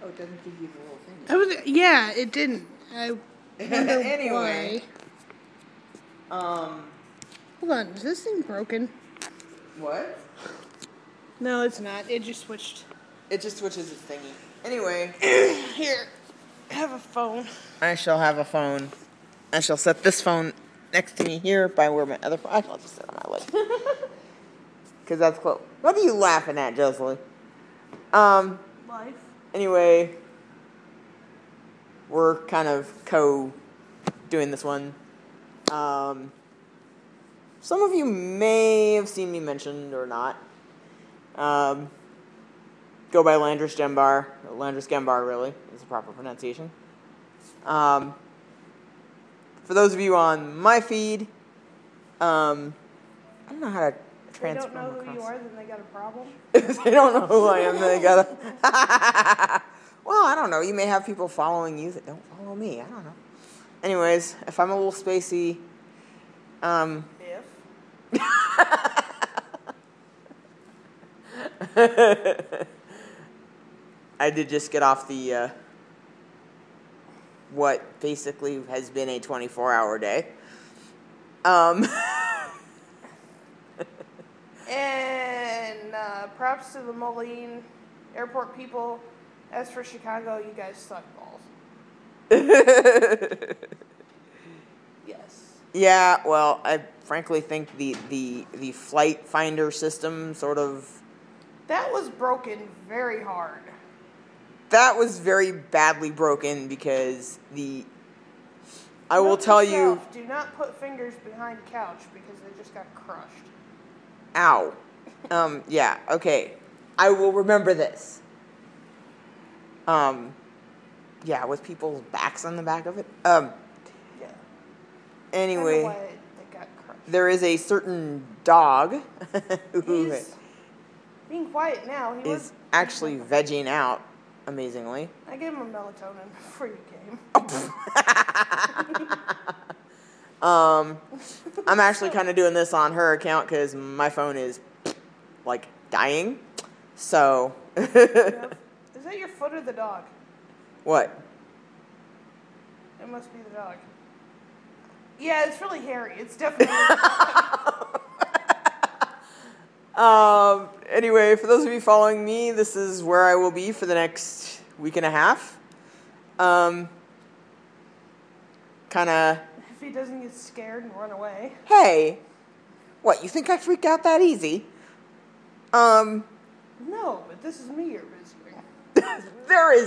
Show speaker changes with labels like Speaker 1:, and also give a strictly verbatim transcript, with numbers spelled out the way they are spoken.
Speaker 1: Oh, it doesn't give you the little thing.
Speaker 2: I was, yeah, it didn't. I wonder
Speaker 1: Anyway.
Speaker 2: why.
Speaker 1: Um.
Speaker 2: Hold on, is this thing broken?
Speaker 1: What?
Speaker 2: No, it's not. It just switched.
Speaker 1: It just switches its thingy. Anyway.
Speaker 2: Here, have a phone.
Speaker 1: I shall have a phone. I shall set this phone next to me here by where my other phone. I'll just sit on my leg. Because that's close. What are you laughing at, Jocelyn? Um.
Speaker 2: Life.
Speaker 1: Anyway. We're kind of co-doing this one. Um. Some of you may have seen me mentioned or not. Um. Go by Landris Gembar. Landris Gembar, really, is the proper pronunciation. Um. For those of you on my feed, um, I don't know how to transfer.
Speaker 2: If they don't know who you are, then they got a problem.
Speaker 1: If they don't know who I am, then they got a... Well, I don't know. You may have people following you that don't follow me. I don't know. Anyways, if I'm a little spacey, um...
Speaker 2: If?
Speaker 1: I did just get off the, uh, what basically has been a twenty-four hour day. Um...
Speaker 2: And uh, props to the Moline airport people. As for Chicago, you guys suck balls. Yes.
Speaker 1: Yeah, well, I frankly think the, the, the flight finder system sort of...
Speaker 2: That was broken very hard.
Speaker 1: That was very badly broken because the... I
Speaker 2: Note
Speaker 1: will tell
Speaker 2: to
Speaker 1: you...
Speaker 2: self, do not put fingers behind the couch because they just got crushed.
Speaker 1: Ow. Um, yeah, okay. I will remember this. Um, yeah, with people's backs on the back of it. Um,
Speaker 2: yeah.
Speaker 1: Anyway,
Speaker 2: I don't know why they got crushed.
Speaker 1: There is a certain dog who
Speaker 2: He's being quiet now. He
Speaker 1: is
Speaker 2: was
Speaker 1: actually vegging out, amazingly.
Speaker 2: I gave him a melatonin before you came.
Speaker 1: um, I'm actually kind of doing this on her account because my phone is, like, dying. So.
Speaker 2: Yep. Is that your foot or the dog?
Speaker 1: What?
Speaker 2: It must be the dog. Yeah, it's really hairy. It's definitely.
Speaker 1: um. Anyway, for those of you following me, this is where I will be for the next week and a half. Um. Kind of.
Speaker 2: If he doesn't get scared and run away.
Speaker 1: Hey, what? You think I freak out that easy? Um.
Speaker 2: No, but this is me you're visiting.
Speaker 1: There is